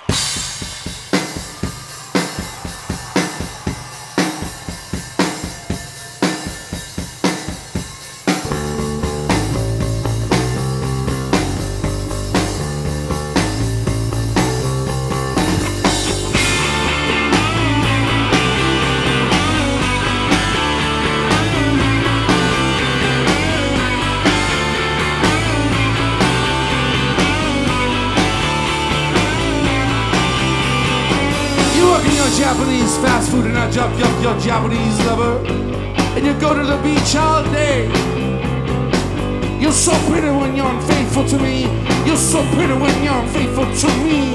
Japanese fast food and I jump up your Japanese lover, and you go to the beach all day. You're so pretty when you're unfaithful to me. You're so pretty when you're unfaithful to me.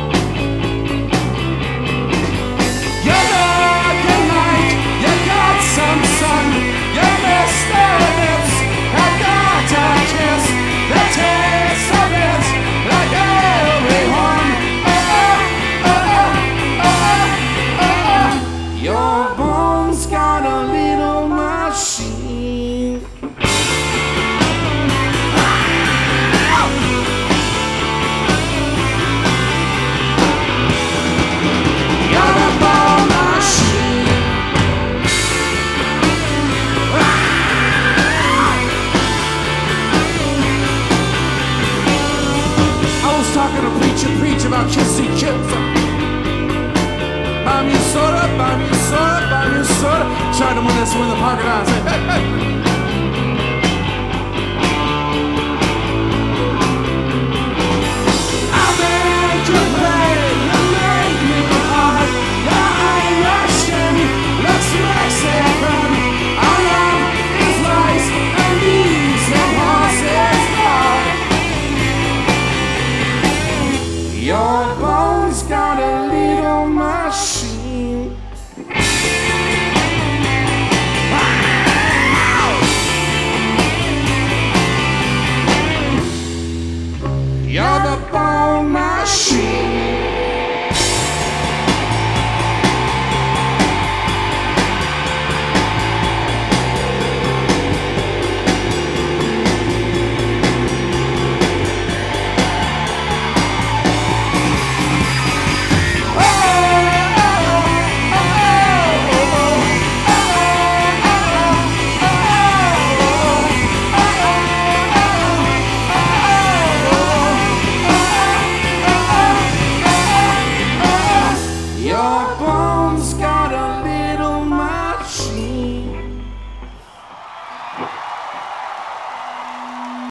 You look like you got some sun. You missed the lips. I got a kiss. The taste of it like everyone. Your bones got a little machine. You're a bone machine. I was talking to preach about kissing kids. Buy me a soda, buy me a soda, buy me a soda. Tried to win this one in the parking lot. I said, hey, hey. I make you play, you make me hard. You're Russian, looks Mexican. Our love is rice and beans and horses' blood. Your bones got a little machine. You're the bone machine.